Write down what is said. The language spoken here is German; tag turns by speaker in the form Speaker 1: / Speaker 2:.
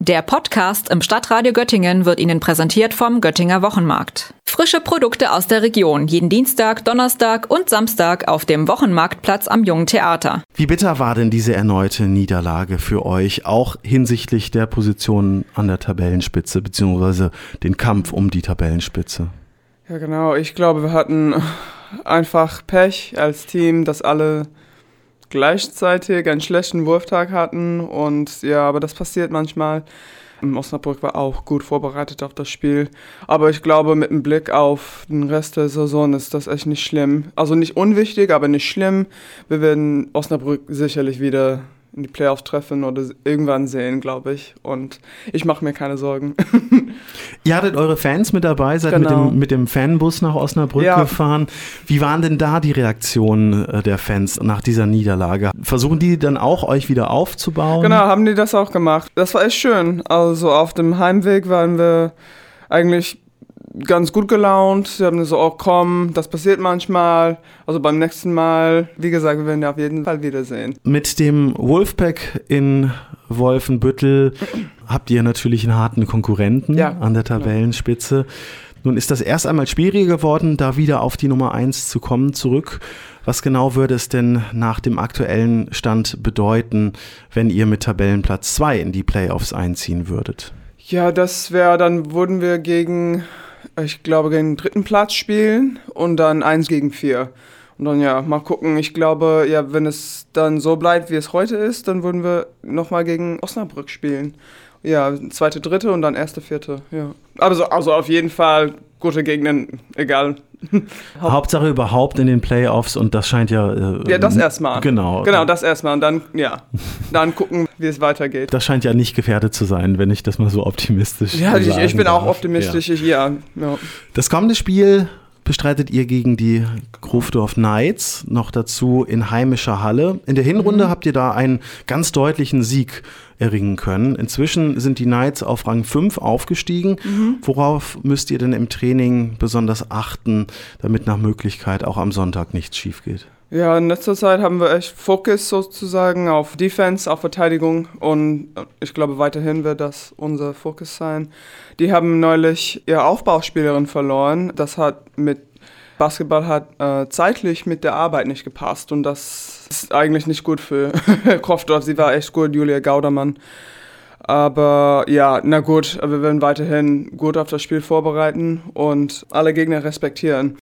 Speaker 1: Der Podcast im Stadtradio Göttingen wird Ihnen präsentiert vom Göttinger Wochenmarkt. Frische Produkte aus der Region, jeden Dienstag, Donnerstag und Samstag auf dem Wochenmarktplatz am Jungen Theater.
Speaker 2: Wie bitter war denn diese erneute Niederlage für euch, auch hinsichtlich der Position an der Tabellenspitze, beziehungsweise den Kampf um die Tabellenspitze?
Speaker 3: Ja genau, ich glaube, wir hatten einfach Pech als Team, dass alle gleichzeitig einen schlechten Wurftag hatten und ja, aber das passiert manchmal. Osnabrück war auch gut vorbereitet auf das Spiel, aber ich glaube, mit dem Blick auf den Rest der Saison ist das echt nicht schlimm. Also nicht unwichtig, aber nicht schlimm. Wir werden Osnabrück sicherlich wieder in die Playoffs treffen oder irgendwann sehen, glaube ich. Und ich mache mir keine Sorgen.
Speaker 2: Ihr hattet eure Fans mit dabei, seid
Speaker 3: genau.
Speaker 2: mit dem Fanbus nach Osnabrück gefahren. Wie waren denn da die Reaktionen der Fans nach dieser Niederlage? Versuchen die dann auch, euch wieder aufzubauen?
Speaker 3: Genau, haben die das auch gemacht. Das war echt schön. Also auf dem Heimweg waren wir eigentlich ganz gut gelaunt. Sie haben so, oh komm, das passiert manchmal. Also beim nächsten Mal, wie gesagt, wir werden ja auf jeden Fall wiedersehen.
Speaker 2: Mit dem Wolfpack in Wolfenbüttel habt ihr natürlich einen harten Konkurrenten an der Tabellenspitze. Nun ist das erst einmal schwieriger geworden, da wieder auf die Nummer 1 zu kommen, zurück. Was genau würde es denn nach dem aktuellen Stand bedeuten, wenn ihr mit Tabellenplatz 2 in die Playoffs einziehen würdet?
Speaker 3: Ja, das wäre, dann würden wir gegen den 3. Platz spielen und dann 1 gegen 4. Und dann mal gucken. Ich glaube, wenn es dann so bleibt, wie es heute ist, dann würden wir nochmal gegen Osnabrück spielen. Ja, 2., 3. und dann 1., 4. Ja. Also auf jeden Fall gute Gegner, egal.
Speaker 2: Hauptsache überhaupt in den Playoffs und das scheint
Speaker 3: das erstmal.
Speaker 2: Genau,
Speaker 3: das erstmal und dann gucken, wie es weitergeht.
Speaker 2: Das scheint ja nicht gefährdet zu sein, wenn ich das mal so optimistisch
Speaker 3: sagen ich bin
Speaker 2: darf.
Speaker 3: auch optimistisch, ja.
Speaker 2: Das kommende Spiel bestreitet ihr gegen die Grufdorf Knights, noch dazu in heimischer Halle. In der Hinrunde habt ihr da einen ganz deutlichen Sieg erringen können. Inzwischen sind die Knights auf Rang 5 aufgestiegen. Worauf müsst ihr denn im Training besonders achten, damit nach Möglichkeit auch am Sonntag nichts schief geht? Ja,
Speaker 3: in letzter Zeit haben wir echt Fokus sozusagen auf Defense, auf Verteidigung und ich glaube, weiterhin wird das unser Fokus sein. Die haben neulich ihre Aufbauspielerin verloren. Basketball hat zeitlich mit der Arbeit nicht gepasst und das ist eigentlich nicht gut für Grufdorf. Sie war echt gut, Julia Gaudermann. Aber wir werden weiterhin gut auf das Spiel vorbereiten und alle Gegner respektieren.